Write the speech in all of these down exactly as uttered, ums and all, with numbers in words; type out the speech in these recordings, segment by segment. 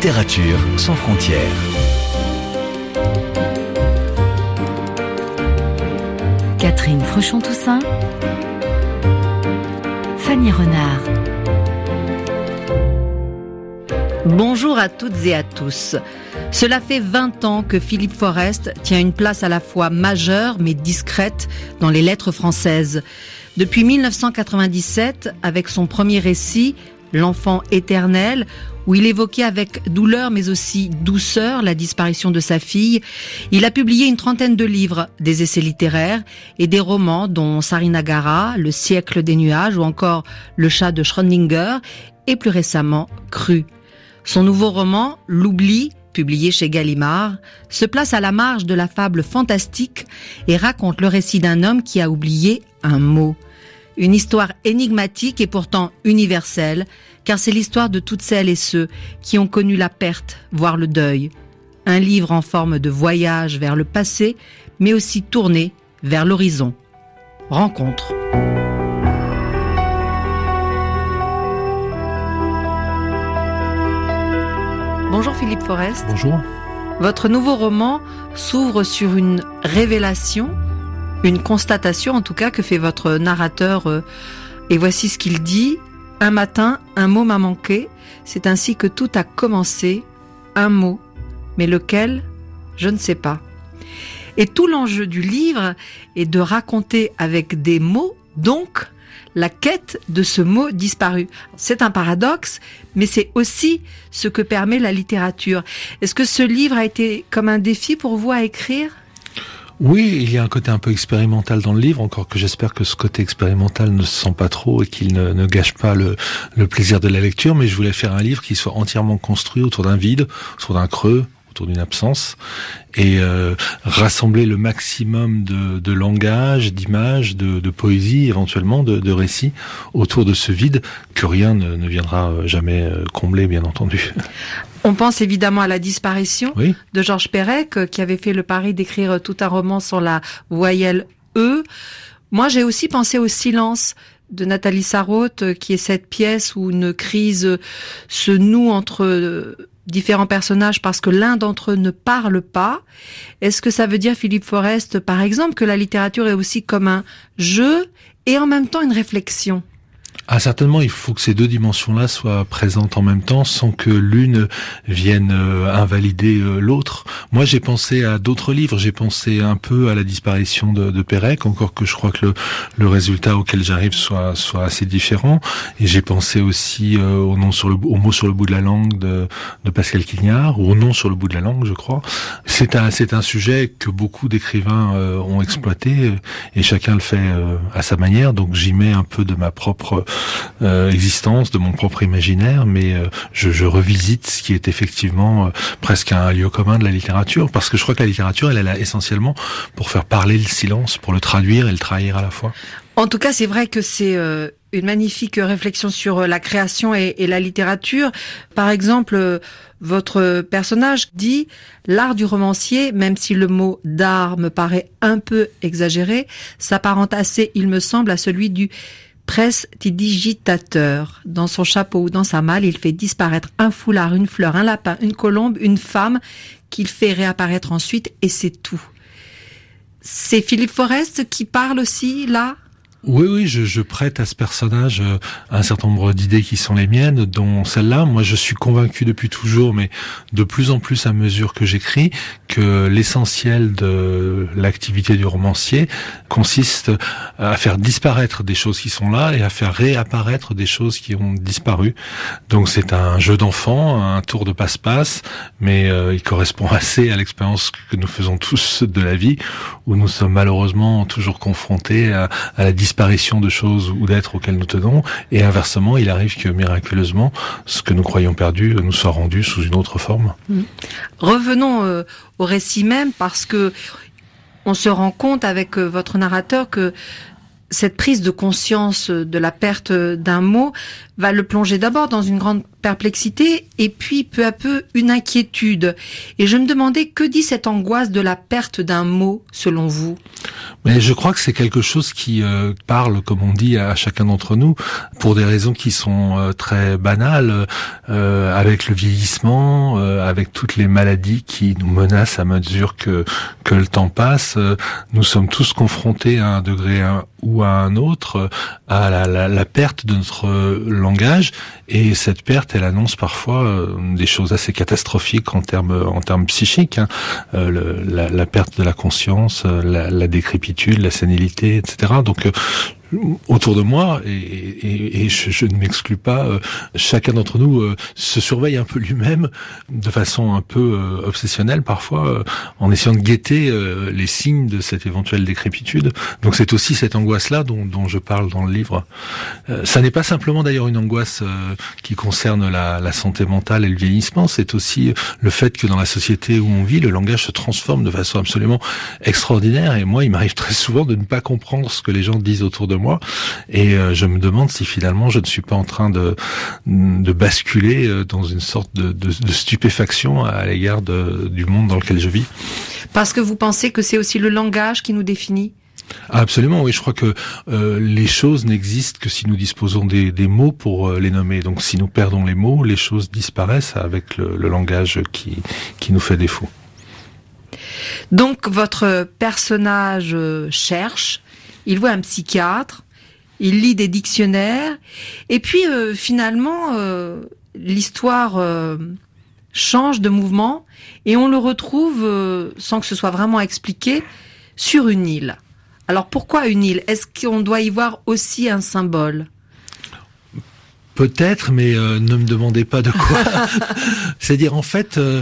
Littérature sans frontières. Catherine Fruchon-Toussaint, Fanny Renard. Bonjour à toutes et à tous. Cela fait vingt ans que Philippe Forest tient une place à la fois majeure mais discrète dans les lettres françaises. Depuis mille neuf cent quatre-vingt-dix-sept, avec son premier récit, L'enfant éternel, où il évoquait avec douleur mais aussi douceur la disparition de sa fille, il a publié une trentaine de livres, des essais littéraires et des romans dont Sarinagara, Le siècle des nuages ou encore Le chat de Schrödinger et plus récemment Cru. Son nouveau roman, L'oubli, publié chez Gallimard, se place à la marge de la fable fantastique et raconte le récit d'un homme qui a oublié un mot. Une histoire énigmatique et pourtant universelle, car c'est l'histoire de toutes celles et ceux qui ont connu la perte, voire le deuil. Un livre en forme de voyage vers le passé, mais aussi tourné vers l'horizon. Rencontre. Bonjour Philippe Forest. Bonjour. Votre nouveau roman s'ouvre sur une révélation, une constatation en tout cas que fait votre narrateur. Euh, et voici ce qu'il dit. Un matin, un mot m'a manqué. C'est ainsi que tout a commencé. Un mot. Mais lequel ? Je ne sais pas. Et tout l'enjeu du livre est de raconter avec des mots, donc, la quête de ce mot disparu. C'est un paradoxe, mais c'est aussi ce que permet la littérature. Est-ce que ce livre a été comme un défi pour vous à écrire ? Oui, il y a un côté un peu expérimental dans le livre, encore que j'espère que ce côté expérimental ne se sent pas trop et qu'il ne, ne gâche pas le, le plaisir de la lecture, mais je voulais faire un livre qui soit entièrement construit autour d'un vide, autour d'un creux, autour d'une absence, et euh, rassembler le maximum de, de langage, d'images, de, de poésie, éventuellement, de, de récits, autour de ce vide que rien ne, ne viendra jamais combler, bien entendu. On pense évidemment à la disparition oui. de Georges Perec, qui avait fait le pari d'écrire tout un roman sur la voyelle E. Moi, j'ai aussi pensé au silence de Nathalie Sarraute, qui est cette pièce où une crise se noue entre différents personnages parce que l'un d'entre eux ne parle pas. Est-ce que ça veut dire, Philippe Forest, par exemple, que la littérature est aussi comme un jeu et en même temps une réflexion ? Ah, certainement, il faut que ces deux dimensions-là soient présentes en même temps sans que l'une vienne euh, invalider euh, l'autre. Moi, j'ai pensé à d'autres livres. J'ai pensé un peu à la disparition de, de Perec, encore que je crois que le, le résultat auquel j'arrive soit, soit assez différent. Et j'ai pensé aussi euh, au nom sur le, au mot sur le bout de la langue de, de Pascal Quignard, ou au nom sur le bout de la langue, je crois. C'est un, c'est un sujet que beaucoup d'écrivains euh, ont exploité et chacun le fait euh, à sa manière. Donc, j'y mets un peu de ma propre Euh, existence, de mon propre imaginaire, mais euh, je, je revisite ce qui est effectivement euh, presque un lieu commun de la littérature, parce que je crois que la littérature, elle est là essentiellement pour faire parler le silence, pour le traduire et le trahir à la fois. En tout cas, c'est vrai que c'est euh, une magnifique réflexion sur la création et, et la littérature. Par exemple, euh, votre personnage dit « L'art du romancier, même si le mot « d'art » me paraît un peu exagéré, s'apparente assez, il me semble, à celui du prestidigitateur. Dans son chapeau ou dans sa malle, il fait disparaître un foulard, une fleur, un lapin, une colombe, une femme, qu'il fait réapparaître ensuite, et c'est tout. » C'est Philippe Forest qui parle aussi, là ? Oui, oui, je, je prête à ce personnage euh, un certain nombre d'idées qui sont les miennes, dont celle-là. Moi, je suis convaincu depuis toujours, mais de plus en plus à mesure que j'écris, que l'essentiel de l'activité du romancier consiste à faire disparaître des choses qui sont là et à faire réapparaître des choses qui ont disparu. Donc, c'est un jeu d'enfant, un tour de passe-passe, mais euh, il correspond assez à l'expérience que nous faisons tous de la vie, où nous sommes malheureusement toujours confrontés à, à la disparition disparition de choses ou d'êtres auxquels nous tenons, et inversement, il arrive que miraculeusement, ce que nous croyons perdu nous soit rendu sous une autre forme. Mmh. Revenons euh, au récit même, parce que on se rend compte avec euh, votre narrateur que cette prise de conscience de la perte d'un mot va le plonger d'abord dans une grande perplexité et puis peu à peu une inquiétude. Et je me demandais, que dit cette angoisse de la perte d'un mot, selon vous ? Mais je crois que c'est quelque chose qui euh, parle, comme on dit, à chacun d'entre nous, pour des raisons qui sont euh, très banales, euh, avec le vieillissement, euh, avec toutes les maladies qui nous menacent à mesure que que le temps passe. Euh, nous sommes tous confrontés à un degré un, ou à un autre à la, la, la perte de notre langage, et cette perte, elle annonce parfois euh, des choses assez catastrophiques en termes en termes psychiques, hein. euh, le, la, la perte de la conscience, la, la décrépitude, la sénilité, et cetera. Donc euh, autour de moi, et, et, et je, je ne m'exclus pas, euh, chacun d'entre nous euh, se surveille un peu lui-même de façon un peu euh, obsessionnelle parfois, euh, en essayant de guetter euh, les signes de cette éventuelle décrépitude. Donc c'est aussi cette angoisse-là dont, dont je parle dans le livre. Euh, ça n'est pas simplement d'ailleurs une angoisse euh, qui concerne la, la santé mentale et le vieillissement, c'est aussi le fait que dans la société où on vit, le langage se transforme de façon absolument extraordinaire, et moi il m'arrive très souvent de ne pas comprendre ce que les gens disent autour de moi, et euh, je me demande si finalement je ne suis pas en train de de basculer dans une sorte de, de, de stupéfaction à l'égard de, du monde dans lequel je vis. Parce que vous pensez que c'est aussi le langage qui nous définit ? Ah, absolument, oui. Je crois que euh, les choses n'existent que si nous disposons des, des mots pour euh, les nommer. Donc, si nous perdons les mots, les choses disparaissent avec le, le langage qui qui nous fait défaut. Donc, votre personnage cherche. Il voit un psychiatre, il lit des dictionnaires, et puis euh, finalement, euh, l'histoire euh, change de mouvement, et on le retrouve, euh, sans que ce soit vraiment expliqué, sur une île. Alors pourquoi une île ? Est-ce qu'on doit y voir aussi un symbole ? Peut-être, mais euh, ne me demandez pas de quoi. C'est-à-dire, en fait... Euh,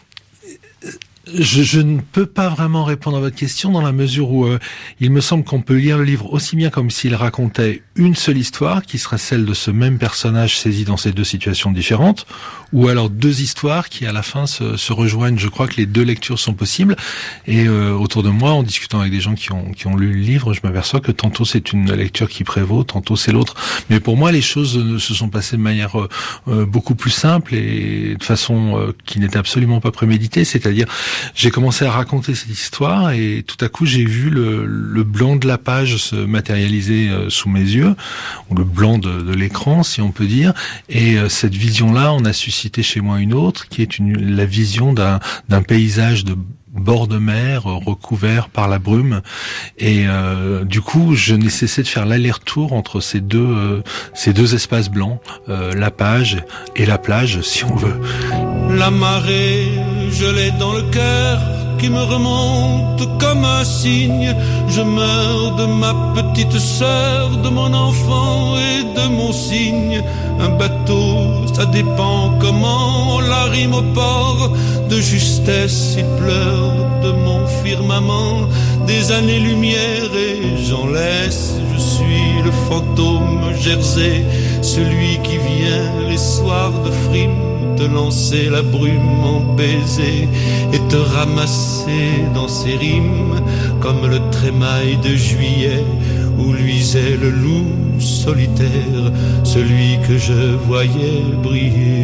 Je, je ne peux pas vraiment répondre à votre question dans la mesure où euh, il me semble qu'on peut lire le livre aussi bien comme s'il racontait une seule histoire, qui serait celle de ce même personnage saisi dans ces deux situations différentes, ou alors deux histoires qui à la fin se, se rejoignent. Je crois que les deux lectures sont possibles, et euh, autour de moi, en discutant avec des gens qui ont, qui ont lu le livre, je m'aperçois que tantôt c'est une lecture qui prévaut, tantôt c'est l'autre. Mais pour moi, les choses euh, se sont passées de manière euh, beaucoup plus simple et de façon euh, qui n'était absolument pas préméditée, c'est-à-dire j'ai commencé à raconter cette histoire et tout à coup j'ai vu le, le blanc de la page se matérialiser euh, sous mes yeux, ou le blanc de, de l'écran si on peut dire, et euh, cette vision-là en a suscité chez moi une autre qui est une, la vision d'un, d'un paysage de bord de mer euh, recouvert par la brume, et euh, du coup je n'ai cessé de faire l'aller-retour entre ces deux euh, ces deux espaces blancs, euh, la page et la plage si on veut. La marée, je l'ai dans le cœur, qui me remonte comme un cygne. Je meurs de ma petite sœur, de mon enfant et de mon cygne. Un bateau, ça dépend comment on l'arrime au port. De justesse, il pleure de mon firmament. Des années-lumière et j'en laisse. Je suis le fantôme Jersey, celui qui vient les soirs de frime te lancer la brume en baiser et te ramasser dans ses rimes comme le trémail de juillet où luisait le loup solitaire, celui que je voyais briller.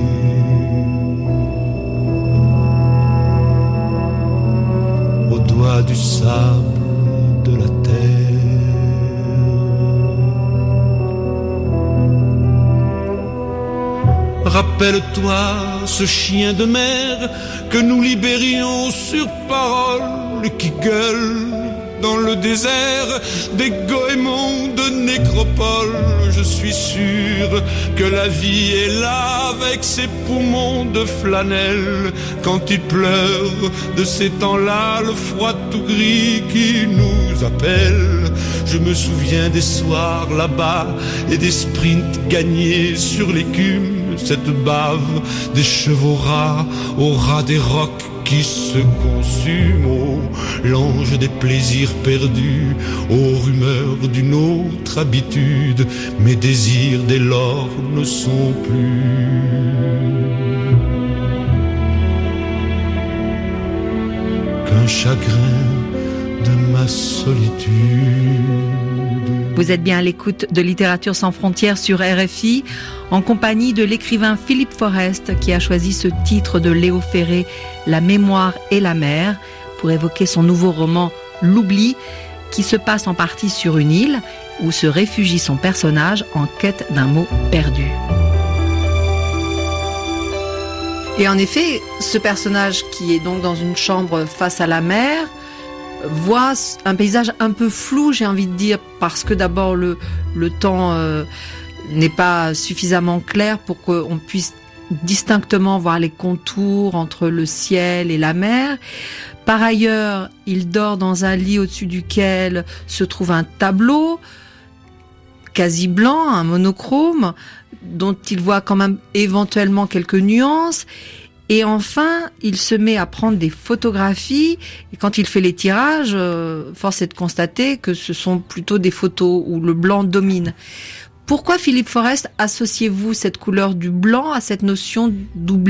Au doigt du sable de la terre. Rappelle-toi ce chien de mer que nous libérions sur parole et qui gueule dans le désert des goémons de nécropole. Je suis sûr que la vie est là avec ses poumons de flanelle quand il pleure de ces temps-là, le froid tout gris qui nous appelle. Je me souviens des soirs là-bas et des sprints gagnés sur l'écume. Cette bave des chevaux rats au ras des rocs qui se consument. Oh, l'ange des plaisirs perdus, aux rumeurs d'une autre habitude. Mes désirs dès lors ne sont plus qu'un chagrin de ma solitude. Vous êtes bien à l'écoute de Littérature sans frontières sur R F I, en compagnie de l'écrivain Philippe Forest, qui a choisi ce titre de Léo Ferré, La mémoire et la mer, pour évoquer son nouveau roman L'oubli, qui se passe en partie sur une île, où se réfugie son personnage en quête d'un mot perdu. Et en effet, ce personnage qui est donc dans une chambre face à la mer voit un paysage un peu flou, j'ai envie de dire, parce que d'abord le, le temps euh, n'est pas suffisamment clair pour qu'on puisse distinctement voir les contours entre le ciel et la mer. Par ailleurs, il dort dans un lit au-dessus duquel se trouve un tableau quasi blanc, un monochrome, dont il voit quand même éventuellement quelques nuances. Et enfin, il se met à prendre des photographies. Et quand il fait les tirages, euh, force est de constater que ce sont plutôt des photos où le blanc domine. Pourquoi, Philippe Forest, associez-vous cette couleur du blanc à cette notion d'oubli ?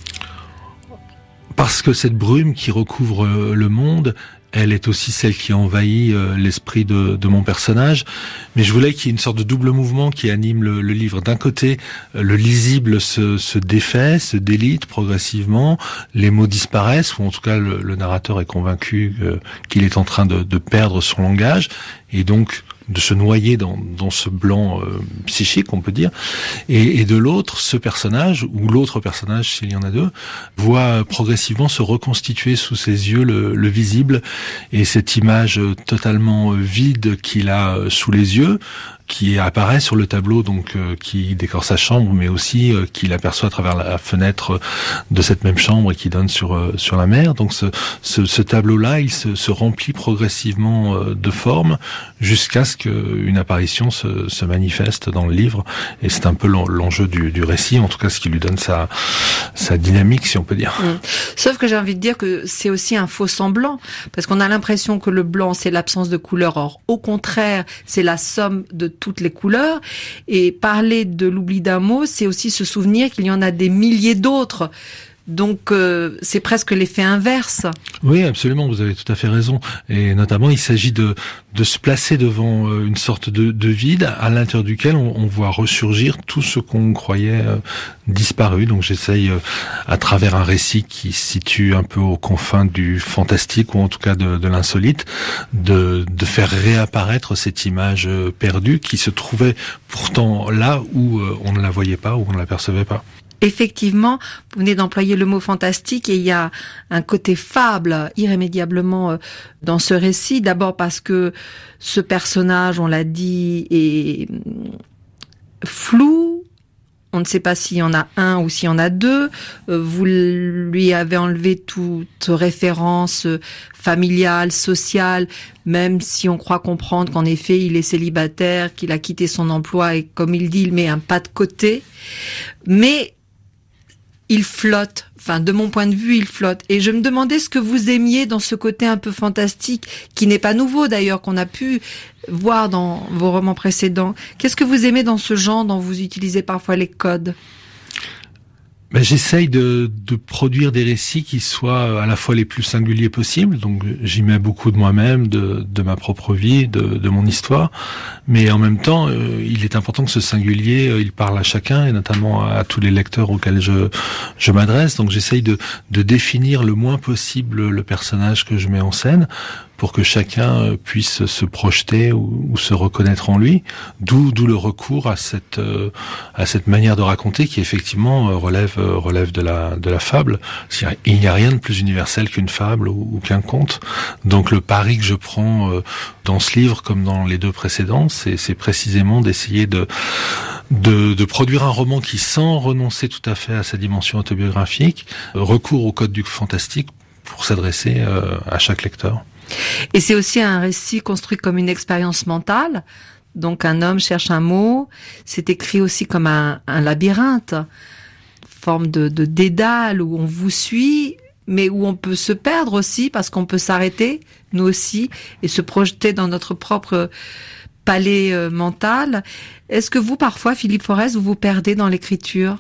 Parce que cette brume qui recouvre le monde, elle est aussi celle qui envahit euh, l'esprit de, de mon personnage. Mais je voulais qu'il y ait une sorte de double mouvement qui anime le, le livre. D'un côté, euh, le lisible se, se défait, se délite progressivement, les mots disparaissent, ou en tout cas le, le narrateur est convaincu euh, qu'il est en train de, de perdre son langage, et donc de se noyer dans, dans ce blanc euh, psychique, on peut dire. Et, et de l'autre, ce personnage, ou l'autre personnage, s'il y en a deux, voit progressivement se reconstituer sous ses yeux le, le visible, et cette image totalement vide qu'il a sous les yeux, qui apparaît sur le tableau, donc euh, qui décore sa chambre, mais aussi euh, qu'il aperçoit à travers la fenêtre de cette même chambre et qui donne sur euh, sur la mer. Donc ce, ce, ce tableau-là, il se, se remplit progressivement euh, de forme jusqu'à ce qu'une apparition se, se manifeste dans le livre. Et c'est un peu l'enjeu du, du récit, en tout cas ce qui lui donne sa sa dynamique, si on peut dire. Mmh. Sauf que j'ai envie de dire que c'est aussi un faux semblant, parce qu'on a l'impression que le blanc c'est l'absence de couleur. Or, au contraire, c'est la somme de toutes les couleurs. Et parler de l'oubli d'un mot, c'est aussi se souvenir qu'il y en a des milliers d'autres. Donc euh, c'est presque l'effet inverse. Oui, absolument, vous avez tout à fait raison. Et notamment, il s'agit de de se placer devant euh, une sorte de, de vide à l'intérieur duquel on, on voit ressurgir tout ce qu'on croyait euh, disparu. Donc j'essaye, euh, à travers un récit qui se situe un peu aux confins du fantastique, ou en tout cas de, de l'insolite, de, de faire réapparaître cette image euh, perdue qui se trouvait pourtant là où euh, on ne la voyait pas, où on ne l'apercevait pas. Effectivement, vous venez d'employer le mot fantastique, et il y a un côté fable irrémédiablement dans ce récit. D'abord parce que ce personnage, on l'a dit, est flou. On ne sait pas s'il y en a un ou s'il y en a deux. Vous lui avez enlevé toute référence familiale, sociale, même si on croit comprendre qu'en effet il est célibataire, qu'il a quitté son emploi et, comme il dit, il met un pas de côté. Mais il flotte, enfin de mon point de vue, il flotte. Et je me demandais ce que vous aimiez dans ce côté un peu fantastique, qui n'est pas nouveau d'ailleurs, qu'on a pu voir dans vos romans précédents. Qu'est-ce que vous aimez dans ce genre dont vous utilisez parfois les codes ? Ben, j'essaye de, de produire des récits qui soient à la fois les plus singuliers possibles, donc j'y mets beaucoup de moi-même, de, de ma propre vie, de, de mon histoire, mais en même temps, euh, il est important que ce singulier, euh, il parle à chacun, et notamment à, à tous les lecteurs auxquels je, je m'adresse, donc j'essaye de, de définir le moins possible le personnage que je mets en scène, pour que chacun puisse se projeter ou, ou se reconnaître en lui, d'où d'où le recours à cette euh, à cette manière de raconter qui effectivement euh, relève euh, relève de la de la fable. Il n'y a rien de plus universel qu'une fable ou, ou qu'un conte. Donc le pari que je prends euh, dans ce livre comme dans les deux précédents, c'est c'est précisément d'essayer de de de produire un roman qui, sans renoncer tout à fait à sa dimension autobiographique, recourt au code du fantastique pour s'adresser euh, à chaque lecteur. Et c'est aussi un récit construit comme une expérience mentale. Donc un homme cherche un mot. C'est écrit aussi comme un, un labyrinthe, forme de, de dédale où on vous suit, mais où on peut se perdre aussi, parce qu'on peut s'arrêter, nous aussi, et se projeter dans notre propre palais euh, mental. Est-ce que vous, parfois, Philippe Forest, vous vous perdez dans l'écriture ?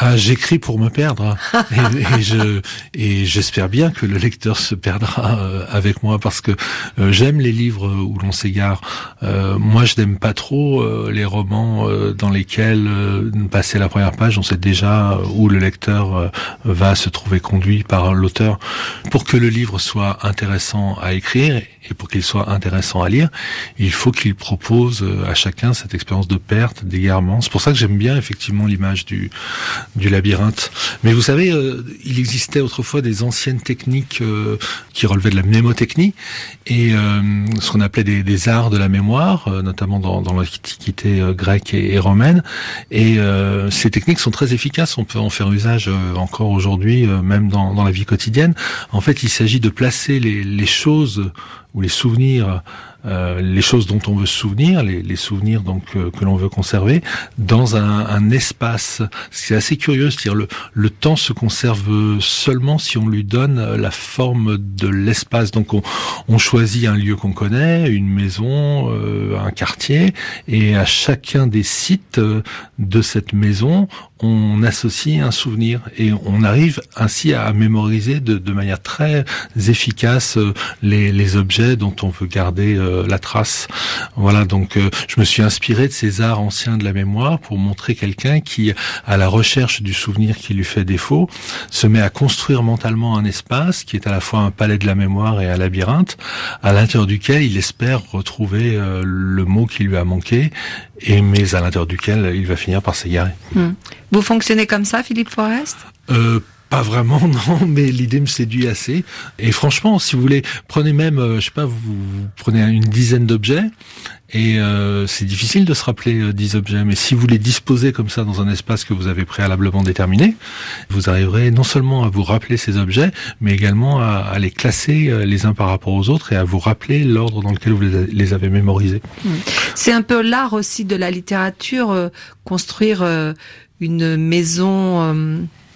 Ah, j'écris pour me perdre et, et je et j'espère bien que le lecteur se perdra euh, avec moi parce que euh, j'aime les livres où l'on s'égare. Euh, moi, je n'aime pas trop euh, les romans euh, dans lesquels euh, passer la première page, on sait déjà où le lecteur euh, va se trouver conduit par l'auteur. Pour que le livre soit intéressant à écrire et pour qu'il soit intéressant à lire, il faut qu'il propose à chacun cette expérience de perte, d'égarement. C'est pour ça que j'aime bien effectivement l'image du du labyrinthe. Mais vous savez, euh, il existait autrefois des anciennes techniques euh, qui relevaient de la mnémotechnie et euh, ce qu'on appelait des, des arts de la mémoire, euh, notamment dans, dans l'Antiquité euh, grecque et, et romaine. Et euh, ces techniques sont très efficaces. On peut en faire usage euh, encore aujourd'hui, euh, même dans, dans la vie quotidienne. En fait, il s'agit de placer les, les choses ou les souvenirs, euh, les choses dont on veut se souvenir, les, les souvenirs donc euh, que l'on veut conserver, dans un, un espace. C'est assez curieux, c'est-à-dire le, le temps se conserve seulement si on lui donne la forme de l'espace. Donc on, on choisit un lieu qu'on connaît, une maison, euh, un quartier, et à chacun des sites de cette maison, on associe un souvenir et on arrive ainsi à mémoriser de, de manière très efficace les, les objets dont on veut garder euh, la trace. Voilà, donc euh, je me suis inspiré de ces arts anciens de la mémoire pour montrer quelqu'un qui, à la recherche du souvenir qui lui fait défaut, se met à construire mentalement un espace qui est à la fois un palais de la mémoire et un labyrinthe, à l'intérieur duquel il espère retrouver euh, le mot qui lui a manqué, et mais à l'intérieur duquel il va finir par s'égarer. Mmh. Vous fonctionnez comme ça, Philippe Forest ? euh, Pas vraiment, non, mais l'idée me séduit assez. Et franchement, si vous voulez, prenez même, euh, je sais pas, vous, vous prenez une dizaine d'objets, et euh, c'est difficile de se rappeler euh, dix objets, mais si vous les disposez comme ça dans un espace que vous avez préalablement déterminé, vous arriverez non seulement à vous rappeler ces objets, mais également à, à les classer euh, les uns par rapport aux autres et à vous rappeler l'ordre dans lequel vous les, les avez mémorisés. C'est un peu l'art aussi de la littérature, euh, construire euh, une maison... Euh...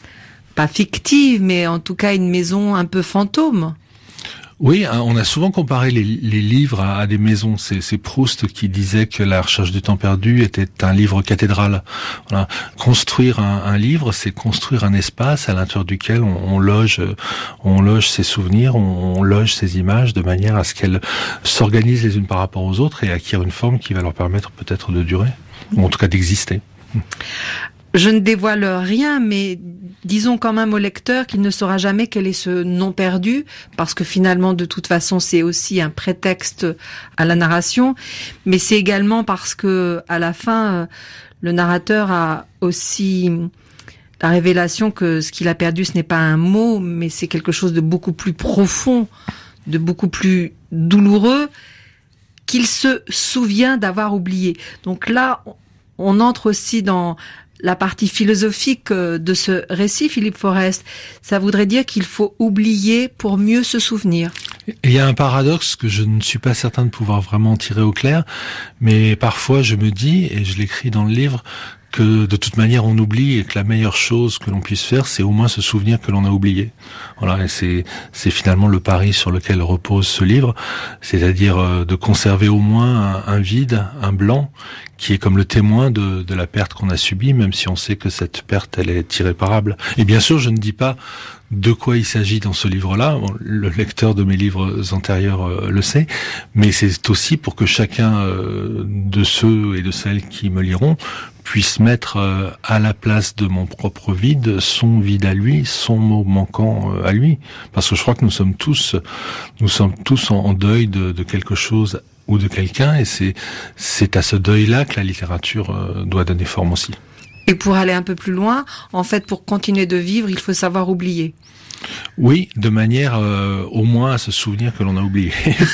pas fictive, mais en tout cas une maison un peu fantôme. Oui, on a souvent comparé les, les livres à, à des maisons. C'est, c'est Proust qui disait que La Recherche du temps perdu était un livre cathédrale. Voilà. Construire un, un livre, c'est construire un espace à l'intérieur duquel on, on loge, on loge ses souvenirs, on, on loge ses images de manière à ce qu'elles s'organisent les unes par rapport aux autres et acquièrent une forme qui va leur permettre peut-être de durer, ou en tout cas d'exister. Je ne dévoile rien, mais disons quand même au lecteur qu'il ne saura jamais quel est ce nom perdu, parce que finalement, de toute façon, c'est aussi un prétexte à la narration, mais c'est également parce que, à la fin, le narrateur a aussi la révélation que ce qu'il a perdu, ce n'est pas un mot, mais c'est quelque chose de beaucoup plus profond, de beaucoup plus douloureux, qu'il se souvient d'avoir oublié. Donc là, on entre aussi dans la partie philosophique de ce récit, Philippe Forest. Ça voudrait dire qu'il faut oublier pour mieux se souvenir. Il y a un paradoxe que je ne suis pas certain de pouvoir vraiment tirer au clair, mais parfois je me dis, et je l'écris dans le livre, que de toute manière on oublie et que la meilleure chose que l'on puisse faire, c'est au moins se souvenir que l'on a oublié. Voilà, et c'est c'est finalement le pari sur lequel repose ce livre, c'est-à-dire de conserver au moins un, un vide, un blanc, qui est comme le témoin de, de la perte qu'on a subie, même si on sait que cette perte, elle est irréparable. Et bien sûr, je ne dis pas de quoi il s'agit dans ce livre-là. Bon, le lecteur de mes livres antérieurs euh, le sait, mais c'est aussi pour que chacun euh, de ceux et de celles qui me liront puisse mettre euh, à la place de mon propre vide son vide à lui, son mot manquant euh, à lui. Parce que je crois que nous sommes tous, nous sommes tous en, en deuil de, de quelque chose ou de quelqu'un, et c'est c'est à ce deuil-là que la littérature euh, doit donner forme aussi. Et pour aller un peu plus loin, en fait, pour continuer de vivre, il faut savoir oublier. Oui, de manière euh, au moins à se souvenir que l'on a oublié.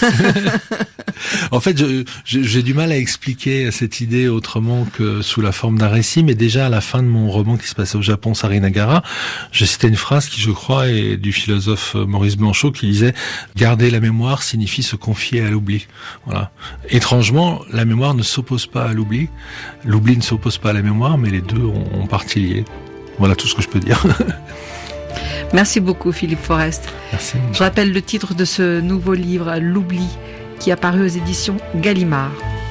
En fait, je, je, j'ai du mal à expliquer cette idée autrement que sous la forme d'un récit, mais déjà à la fin de mon roman qui se passait au Japon, Sarinagara, je citais une phrase qui, je crois, est du philosophe Maurice Blanchot qui disait « Garder la mémoire signifie se confier à l'oubli ». Voilà. Étrangement, la mémoire ne s'oppose pas à l'oubli, l'oubli ne s'oppose pas à la mémoire, mais les deux ont, ont partie liée. Voilà tout ce que je peux dire. Merci beaucoup, Philippe Forest. Merci. Je rappelle le titre de ce nouveau livre, L'oubli, qui est apparu aux éditions Gallimard.